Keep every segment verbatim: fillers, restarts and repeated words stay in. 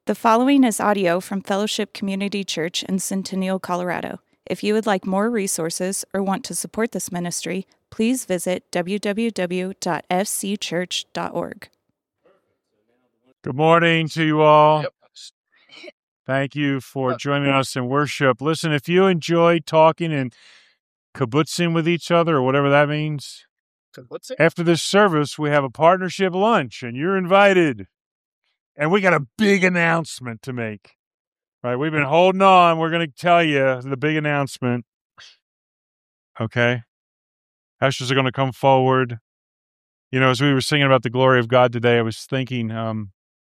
The following is audio from Fellowship Community Church in Centennial, Colorado. If you would like more resources or want to support this ministry, please visit w w w dot f c church dot org. Good morning to you all. Yep. Thank you for joining us in worship. Listen, if you enjoy talking and kibbutzing with each other, or whatever that means, What's it? after this service, we have a partnership lunch, and you're invited. And we got a big announcement to make. Right? We've been holding on. We're going to tell you the big announcement. Okay? Ushers are going to come forward. You know, as we were singing about the glory of God today, I was thinking, um,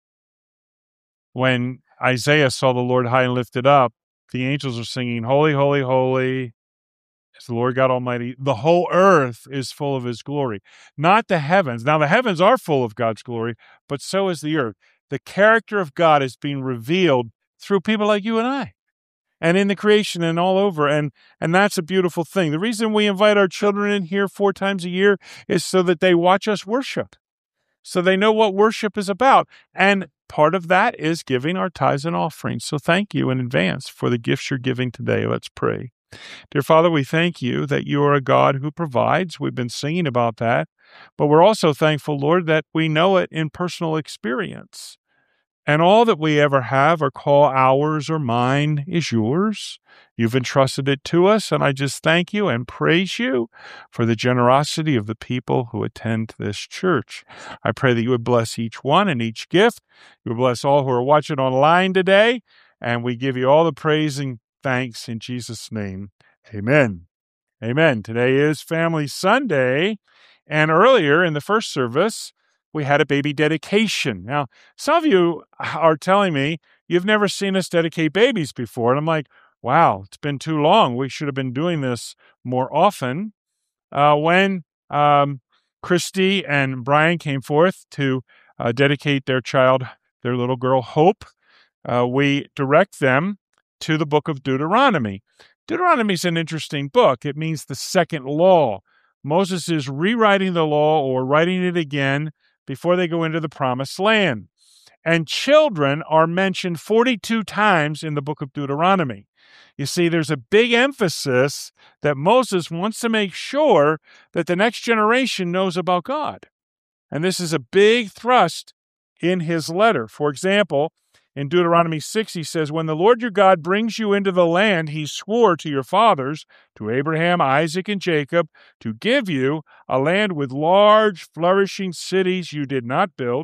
when Isaiah saw the Lord high and lifted up, the angels are singing, "Holy, holy, holy is the Lord God Almighty. The whole earth is full of his glory." Not the heavens. Now, the heavens are full of God's glory, but so is the earth. The character of God is being revealed through people like you and I, and in the creation and all over, and and that's a beautiful thing. The reason we invite our children in here four times a year is so that they watch us worship, so they know what worship is about, and part of that is giving our tithes and offerings. So thank you in advance for the gifts you're giving today. Let's pray. Dear Father, we thank you that you are a God who provides. We've been singing about that, but we're also thankful, Lord, that we know it in personal experience. And all that we ever have or call ours or mine is yours. You've entrusted it to us, and I just thank you and praise you for the generosity of the people who attend this church. I pray that you would bless each one and each gift. You would bless all who are watching online today, and we give you all the praise and thanks in Jesus' name. Amen. Amen. Today is Family Sunday, and earlier in the first service, we had a baby dedication. Now, some of you are telling me you've never seen us dedicate babies before. And I'm like, wow, it's been too long. We should have been doing this more often. Uh, when um, Christy and Brian came forth to uh, dedicate their child, their little girl, Hope, uh, we direct them to the book of Deuteronomy. Deuteronomy is an interesting book. It means the second law. Moses is rewriting the law or writing it again before they go into the promised land. And children are mentioned forty-two times in the book of Deuteronomy. You see, there's a big emphasis that Moses wants to make sure that the next generation knows about God. And this is a big thrust in his letter. For example, in Deuteronomy six, he says, "When the Lord your God brings you into the land he swore to your fathers, to Abraham, Isaac, and Jacob, to give you a land with large, flourishing cities you did not build,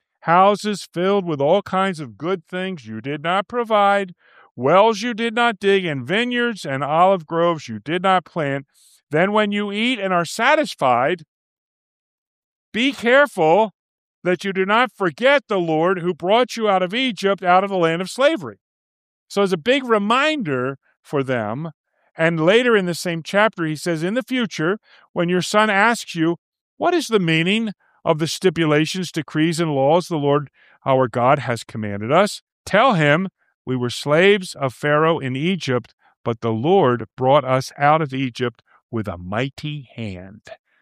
houses filled with all kinds of good things you did not provide, wells you did not dig, and vineyards and olive groves you did not plant, then when you eat and are satisfied, be careful that you do not forget the Lord who brought you out of Egypt, out of the land of slavery." So it's a big reminder for them. And later in the same chapter, he says, "In the future, when your son asks you, what is the meaning of the stipulations, decrees, and laws the Lord our God has commanded us? Tell him, we were slaves of Pharaoh in Egypt, but the Lord brought us out of Egypt with a mighty hand."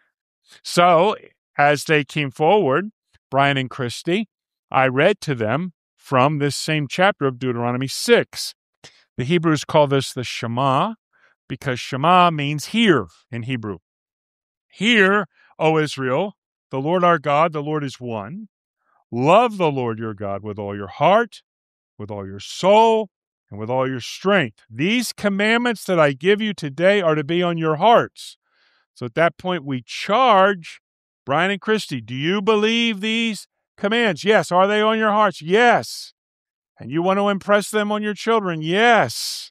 So as they came forward, Brian and Christy, I read to them from this same chapter of Deuteronomy six. The Hebrews call this the Shema, because Shema means hear in Hebrew. "Hear, O Israel, the Lord our God, the Lord is one. Love the Lord your God with all your heart, with all your soul, and with all your strength. These commandments that I give you today are to be on your hearts." So at that point, we charge Brian and Christy, do you believe these commands? Yes. Are they on your hearts? Yes. And you want to impress them on your children? Yes.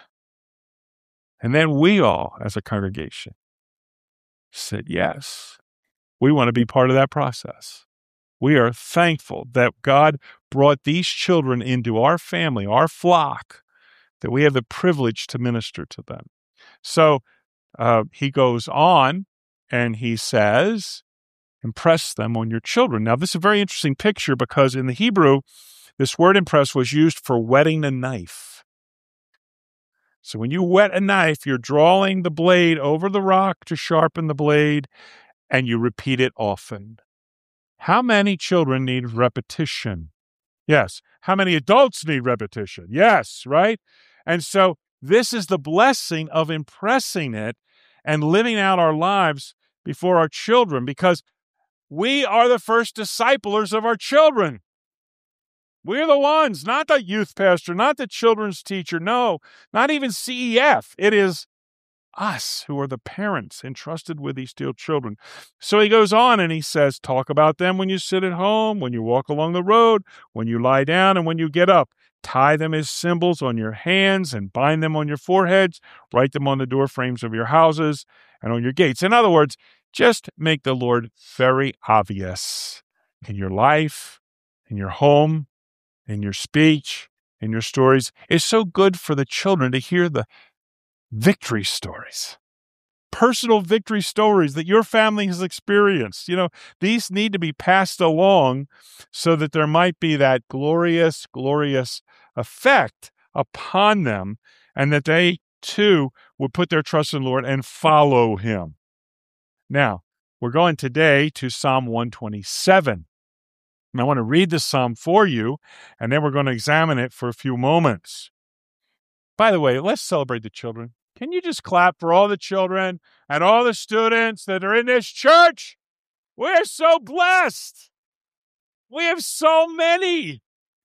And then we all, as a congregation, said yes. We want to be part of that process. We are thankful that God brought these children into our family, our flock, that we have the privilege to minister to them. So uh, he goes on and he says, impress them on your children. Now, this is a very interesting picture because in the Hebrew, this word impress was used for whetting a knife. So when you whet a knife, you're drawing the blade over the rock to sharpen the blade, and you repeat it often. How many children need repetition? Yes. How many adults need repetition? Yes, right? And so this is the blessing of impressing it and living out our lives before our children, because we are the first disciplers of our children. We're the ones, not the youth pastor, not the children's teacher. No, not even C E F. It is us who are the parents entrusted with these dear children. So he goes on and he says, talk about them when you sit at home, when you walk along the road, when you lie down, and when you get up. Tie them as symbols on your hands and bind them on your foreheads. Write them on the door frames of your houses and on your gates. In other words, just make the Lord very obvious in your life, in your home, in your speech, in your stories. It's so good for the children to hear the victory stories, personal victory stories that your family has experienced. You know, these need to be passed along so that there might be that glorious, glorious effect upon them, and that they too would put their trust in the Lord and follow him. Now, we're going today to Psalm one twenty-seven. And I want to read the psalm for you, and then we're going to examine it for a few moments. By the way, let's celebrate the children. Can you just clap for all the children and all the students that are in this church? We're so blessed. We have so many.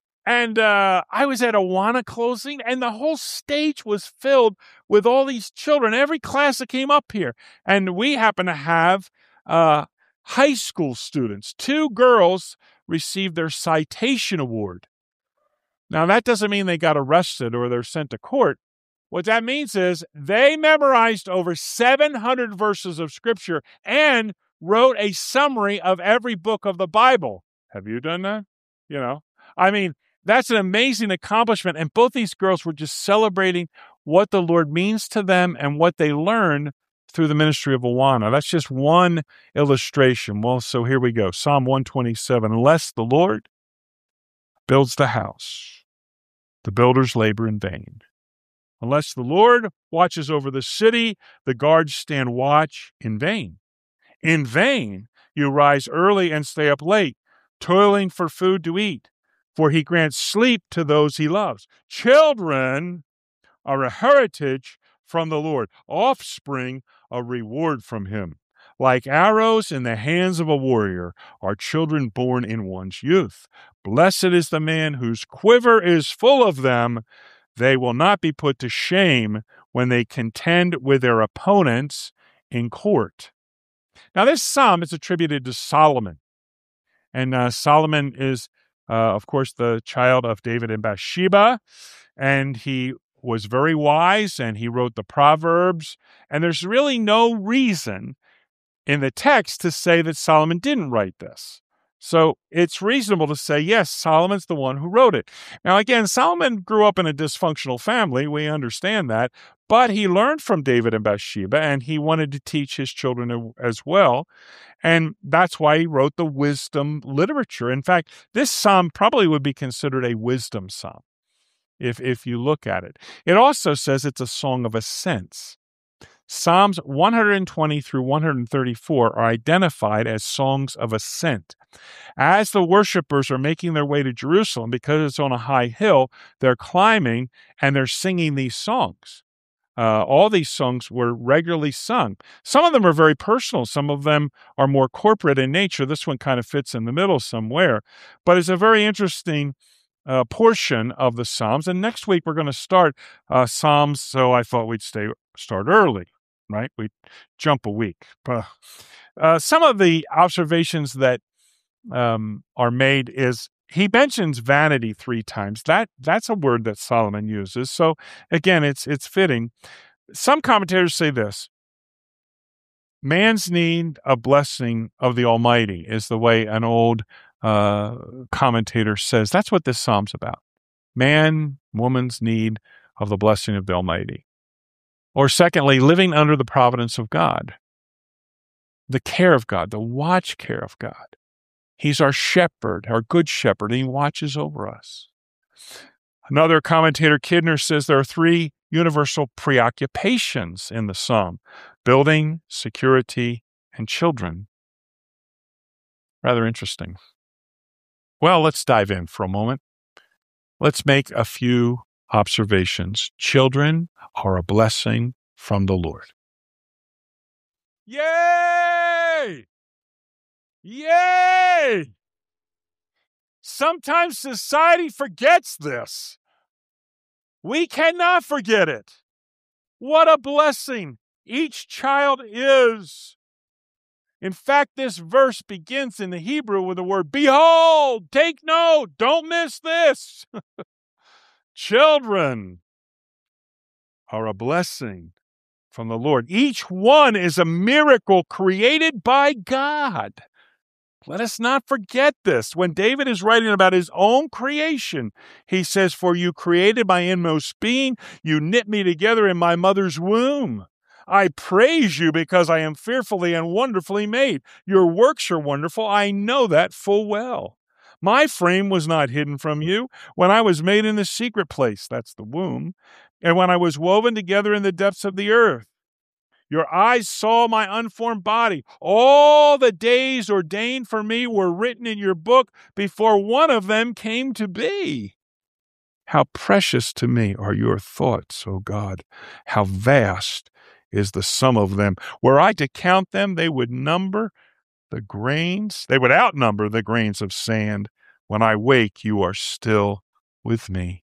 And uh, I was at Awana closing, and the whole stage was filled with all these children, every class that came up here. And we happen to have uh, high school students. Two girls received their citation award. Now, that doesn't mean they got arrested or they're sent to court. What that means is they memorized over seven hundred verses of Scripture and wrote a summary of every book of the Bible. Have you done that? You know, I mean, that's an amazing accomplishment. And both these girls were just celebrating what the Lord means to them and what they learned through the ministry of Awana. That's just one illustration. Well, so here we go. Psalm one twenty-seven. Unless the Lord builds the house, the builders labor in vain. Unless the Lord watches over the city, the guards stand watch in vain. In vain you rise early and stay up late, toiling for food to eat, for he grants sleep to those he loves. Children are a heritage from the Lord, offspring a reward from him. Like arrows in the hands of a warrior are children born in one's youth. Blessed is the man whose quiver is full of them. They will not be put to shame when they contend with their opponents in court. Now, this psalm is attributed to Solomon. And uh, Solomon is, uh, of course, the child of David and Bathsheba. And he was very wise, and he wrote the Proverbs. And there's really no reason in the text to say that Solomon didn't write this. So it's reasonable to say, yes, Solomon's the one who wrote it. Now, again, Solomon grew up in a dysfunctional family. We understand that. But he learned from David and Bathsheba, and he wanted to teach his children as well. And that's why he wrote the wisdom literature. In fact, this psalm probably would be considered a wisdom psalm if, if you look at it. It also says it's a song of ascents. Psalms one twenty through one thirty-four are identified as songs of ascent. As the worshipers are making their way to Jerusalem, because it's on a high hill, they're climbing and they're singing these songs. Uh, all these songs were regularly sung. Some of them are very personal. Some of them are more corporate in nature. This one kind of fits in the middle somewhere. But it's a very interesting uh, portion of the Psalms. And next week, we're going to start uh, Psalms, so I thought we'd stay start early. Right? We jump a week. Uh, some of the observations that um, are made is he mentions vanity three times. That that's a word that Solomon uses. So again, it's it's fitting. Some commentators say this: man's need a blessing of the Almighty is the way an old uh, commentator says. That's what this psalm's about. Man, woman's need of the blessing of the Almighty. Or secondly, living under the providence of God, the care of God, the watch care of God. He's our shepherd, our good shepherd, and he watches over us. Another commentator, Kidner, says there are three universal preoccupations in the psalm: building, security, and children. Rather interesting. Well, let's dive in for a moment. Let's make a few observations. Children are a blessing from the Lord. Yay! Yay! Sometimes society forgets this. We cannot forget it. What a blessing each child is. In fact, this verse begins in the Hebrew with the word, behold, take note, don't miss this. Children are a blessing from the Lord. Each one is a miracle created by God. Let us not forget this. When David is writing about his own creation, he says, for you created my inmost being, you knit me together in my mother's womb. I praise you because I am fearfully and wonderfully made. Your works are wonderful. I know that full well. My frame was not hidden from you when I was made in the secret place, that's the womb, and when I was woven together in the depths of the earth. Your eyes saw my unformed body. All the days ordained for me were written in your book before one of them came to be. How precious to me are your thoughts, O God. How vast is the sum of them. Were I to count them, they would number the grains. They would outnumber the grains of sand. When I wake, you are still with me.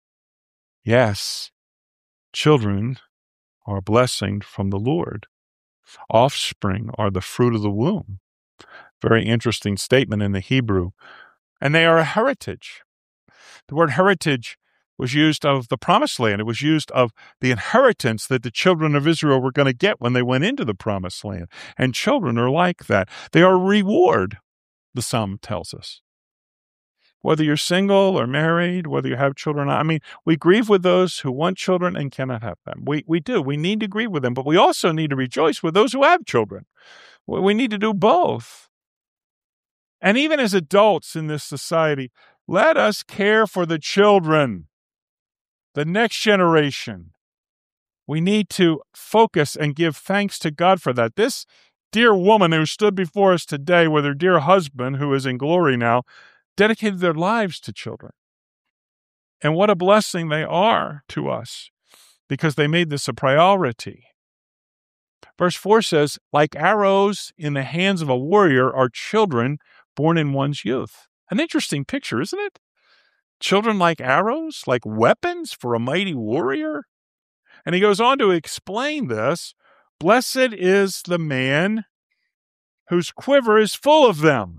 Yes, children are a blessing from the Lord. Offspring are the fruit of the womb. Very interesting statement in the Hebrew. And they are a heritage. The word heritage was used of the promised land. It was used of the inheritance that the children of Israel were going to get when they went into the promised land. And children are like that. They are a reward, the psalm tells us. Whether you're single or married, whether you have children, I mean, we grieve with those who want children and cannot have them. We we do. We need to grieve with them, but we also need to rejoice with those who have children. We need to do both. And even as adults in this society, let us care for the children, the next generation. We need to focus and give thanks to God for that. This dear woman who stood before us today with her dear husband, who is in glory now, dedicated their lives to children. And what a blessing they are to us because they made this a priority. Verse four says, like arrows in the hands of a warrior are children born in one's youth. An interesting picture, isn't it? Children like arrows, like weapons for a mighty warrior. And he goes on to explain this. Blessed is the man whose quiver is full of them.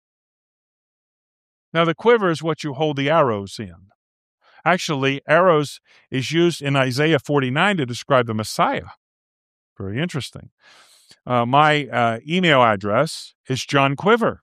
Now, the quiver is what you hold the arrows in. Actually, arrows is used in Isaiah forty-nine to describe the Messiah. Very interesting. Uh, my uh, email address is John Quiver.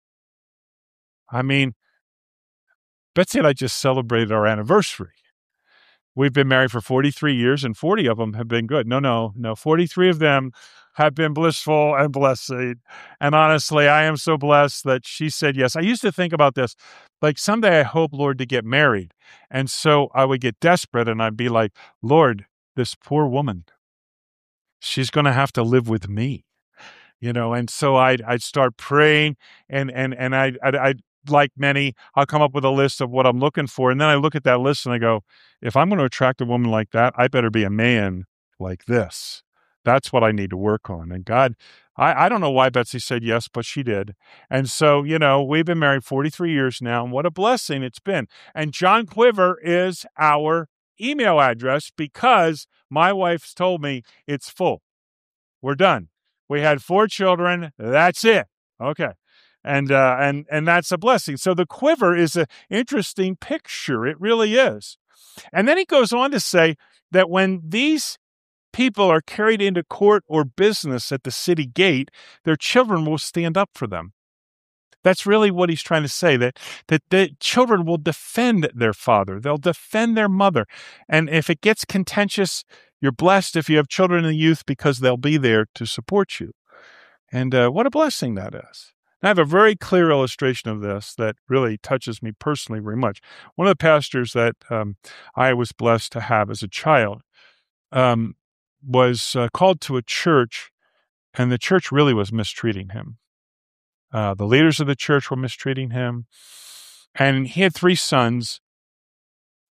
I mean, Betsy and I just celebrated our anniversary. We've been married for forty-three years, and forty of them have been good. No, no, no. forty-three of them have been blissful and blessed. And honestly, I am so blessed that she said yes. I used to think about this, like someday I hope, Lord, to get married. And so I would get desperate and I'd be like, Lord, this poor woman, she's going to have to live with me, you know? And so I'd, I'd start praying and, and, and I, I'd, I'd, like many, I'll come up with a list of what I'm looking for. And then I look at that list and I go, if I'm going to attract a woman like that, I better be a man like this. That's what I need to work on. And God, I, I don't know why Betsy said yes, but she did. And so, you know, we've been married forty-three years now, and what a blessing it's been. And John Quiver is our email address because my wife's told me it's full. We're done. We had four children. That's it. Okay. And uh, and and that's a blessing. So the quiver is an interesting picture. It really is. And then he goes on to say that when these people are carried into court or business at the city gate, their children will stand up for them. That's really what he's trying to say, that, that the children will defend their father. They'll defend their mother. And if it gets contentious, you're blessed if you have children in the youth because they'll be there to support you. And uh, what a blessing that is. I have a very clear illustration of this that really touches me personally very much. One of the pastors that um, I was blessed to have as a child um, was uh, called to a church, and the church really was mistreating him. Uh, the leaders of the church were mistreating him, and he had three sons,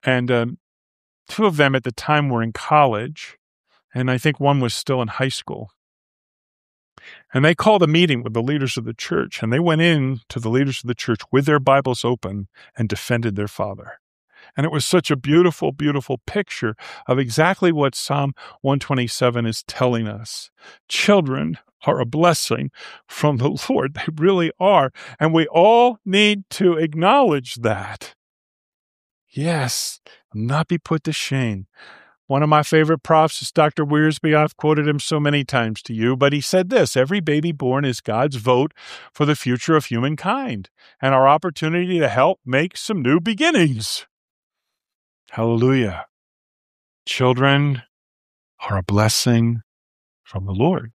And um, two of them at the time were in college, and I think one was still in high school. And they called a meeting with the leaders of the church, and they went in to the leaders of the church with their Bibles open and defended their father. And it was such a beautiful, beautiful picture of exactly what Psalm one twenty-seven is telling us. Children are a blessing from the Lord. They really are. And we all need to acknowledge that. Yes, not be put to shame. One of my favorite profs is Doctor Wiersbe. I've quoted him so many times to you, but he said this: every baby born is God's vote for the future of humankind and our opportunity to help make some new beginnings. Hallelujah. Children are a blessing from the Lord.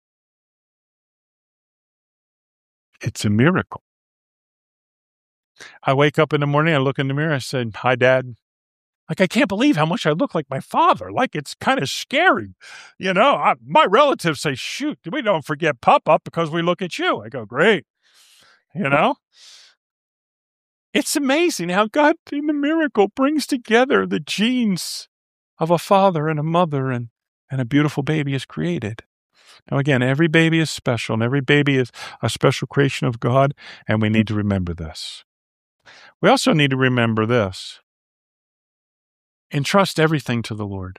It's a miracle. I wake up in the morning, I look in the mirror, I said, "Hi, Dad." Like, I can't believe how much I look like my father. Like, it's kind of scary. You know, I, my relatives say, "Shoot, we don't forget Papa because we look at you." I go, "Great." You know? It's amazing how God, in the miracle, brings together the genes of a father and a mother, and, and a beautiful baby is created. Now, again, every baby is special, and every baby is a special creation of God, and we need to remember this. We also need to remember this: entrust everything to the Lord.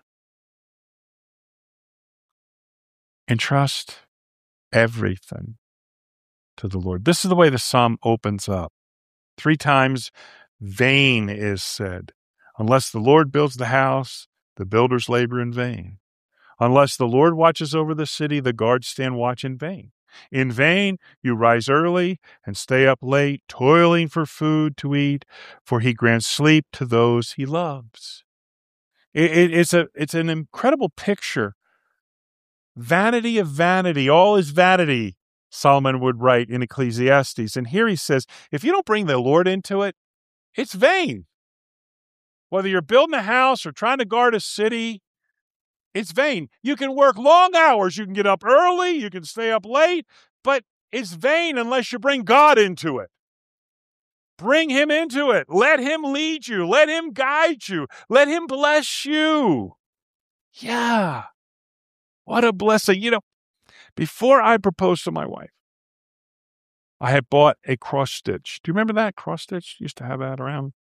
Entrust everything to the Lord. This is the way the psalm opens up. Three times, vain is said. Unless the Lord builds the house, the builders labor in vain. Unless the Lord watches over the city, the guards stand watch in vain. In vain you rise early and stay up late, toiling for food to eat, for he grants sleep to those he loves. It, it, it's a it's an incredible picture. Vanity of vanity, all is vanity, Solomon would write in Ecclesiastes. And here he says, if you don't bring the Lord into it, it's vain. Whether you're building a house or trying to guard a city, it's vain. You can work long hours. You can get up early. You can stay up late. But it's vain unless you bring God into it. Bring him into it. Let him lead you. Let him guide you. Let him bless you. Yeah. What a blessing. You know, before I proposed to my wife, I had bought a cross stitch. Do you remember that cross stitch? Used to have that around.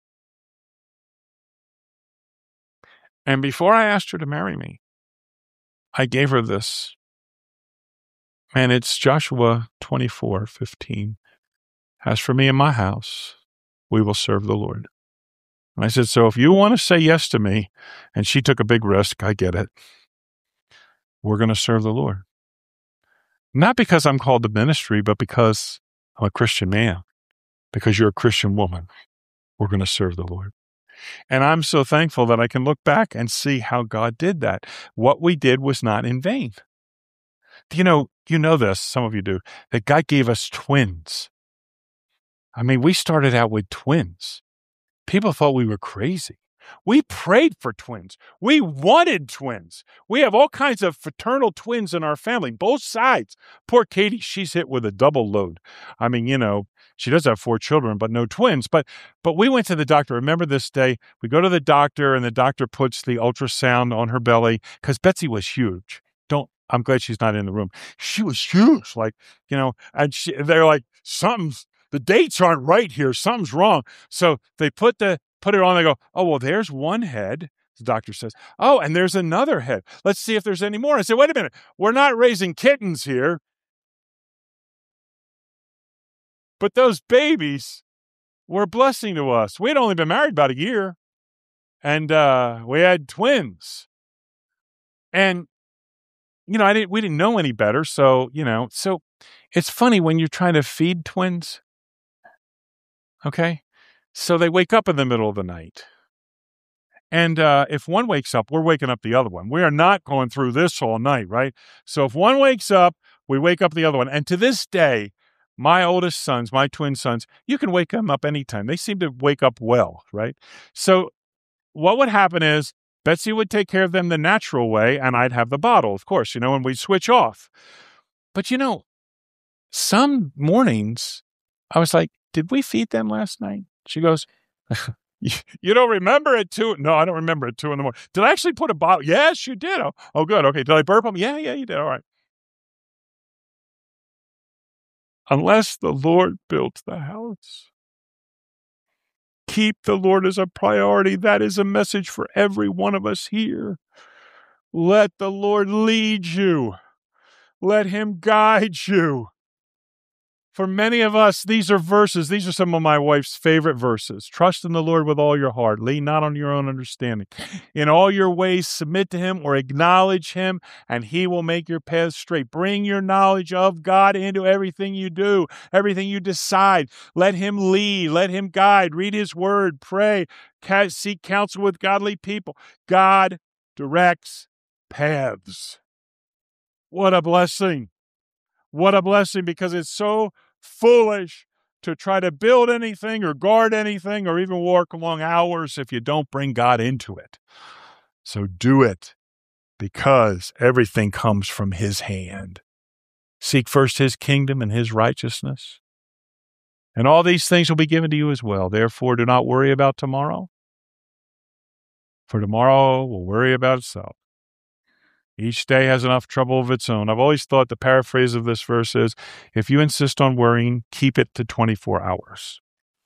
And before I asked her to marry me, I gave her this. And it's Joshua twenty-four fifteen. As for me and my house, we will serve the Lord. And I said, so if you want to say yes to me, and she took a big risk, I get it. We're going to serve the Lord. Not because I'm called to ministry, but because I'm a Christian man, because you're a Christian woman. We're going to serve the Lord. And I'm so thankful that I can look back and see how God did that. What we did was not in vain. You know, you know this, some of you do, that God gave us twins. I mean, we started out with twins. People thought we were crazy. We prayed for twins. We wanted twins. We have all kinds of fraternal twins in our family, both sides. Poor Katie, she's hit with a double load. I mean, you know, she does have four children, but no twins. But but we went to the doctor. Remember this day? We go to the doctor, and the doctor puts the ultrasound on her belly because Betsy was huge. Don't. I'm glad she's not in the room. She was huge, like, you know, and she, they're like, something's, the dates aren't right here. Something's wrong. So they put the put it on. They go, oh, well, there's one head. The doctor says, oh, and there's another head. Let's see if there's any more. I said, wait a minute. We're not raising kittens here. But those babies were a blessing to us. We'd only been married about a year, and uh, we had twins. And, you know, I didn't. we didn't know any better. So, you know, so it's funny when you're trying to feed twins. Okay. So they wake up in the middle of the night. And uh, if one wakes up, we're waking up the other one. We are not going through this all night, right? So if one wakes up, we wake up the other one. And to this day, my oldest sons, my twin sons, you can wake them up anytime. They seem to wake up well, right? So what would happen is Betsy would take care of them the natural way, and I'd have the bottle, of course, you know, and we'd switch off. But, you know, some mornings I was like, did we feed them last night? She goes, You, you don't remember it two? No, I don't remember it two in the morning. Did I actually put a bottle? Yes, you did. Oh, oh, good. Okay. Did I burp them? Yeah, yeah, you did. All right. Unless the Lord builds the house. Keep the Lord as a priority. That is a message for every one of us here. Let the Lord lead you. Let him guide you. For many of us, these are verses. These are some of my wife's favorite verses. Trust in the Lord with all your heart. Lean not on your own understanding. In all your ways, submit to him or acknowledge him, and he will make your paths straight. Bring your knowledge of God into everything you do, everything you decide. Let him lead. Let him guide. Read his word. Pray. Seek counsel with godly people. God directs paths. What a blessing. What a blessing, because it's so foolish to try to build anything or guard anything or even work long hours if you don't bring God into it. So do it, because everything comes from his hand. Seek first his kingdom and his righteousness, and all these things will be given to you as well. Therefore, do not worry about tomorrow, for tomorrow will worry about itself. Each day has enough trouble of its own. I've always thought the paraphrase of this verse is, if you insist on worrying, keep it to twenty-four hours.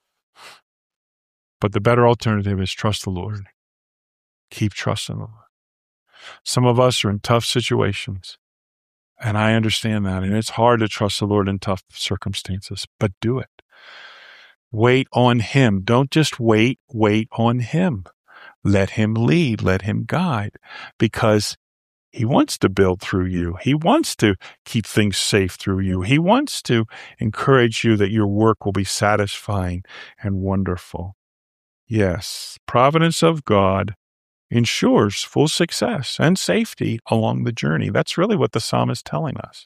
But the better alternative is trust the Lord. Keep trusting the Lord. Some of us are in tough situations, and I understand that, and it's hard to trust the Lord in tough circumstances, but do it. Wait on him. Don't just wait, wait on him. Let him lead, let him guide, because he wants to build through you. He wants to keep things safe through you. He wants to encourage you that your work will be satisfying and wonderful. Yes, providence of God ensures full success and safety along the journey. That's really what the psalm is telling us.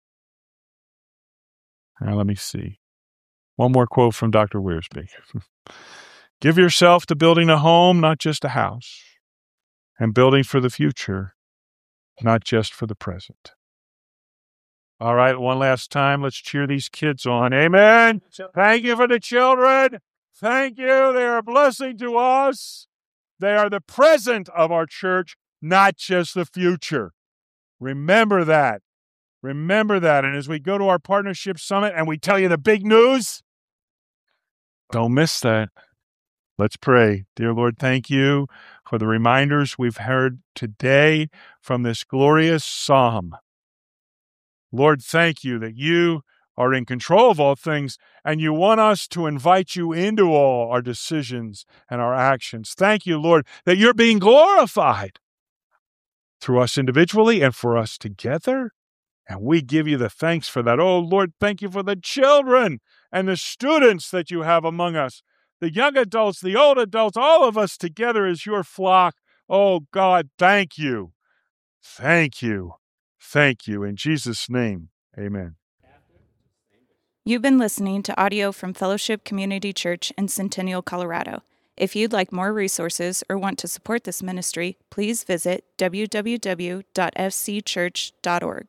Now, let me see. One more quote from Doctor Wiersbe. Give yourself to building a home, not just a house, and building for the future, not just for the present. All right, one last time, let's cheer these kids on. Amen. Thank you for the children. Thank you. They are a blessing to us. They are the present of our church, not just the future. Remember that. Remember that. And as we go to our partnership summit and we tell you the big news, don't miss that. Let's pray. Dear Lord, thank you for the reminders we've heard today from this glorious psalm. Lord, thank you that you are in control of all things, and you want us to invite you into all our decisions and our actions. Thank you, Lord, that you're being glorified through us individually and for us together. And we give you the thanks for that. Oh, Lord, thank you for the children and the students that you have among us, the young adults, the old adults, all of us together as your flock. Oh, God, thank you. Thank you. Thank you. In Jesus' name, amen. You've been listening to audio from Fellowship Community Church in Centennial, Colorado. If you'd like more resources or want to support this ministry, please visit w w w dot f c church dot org.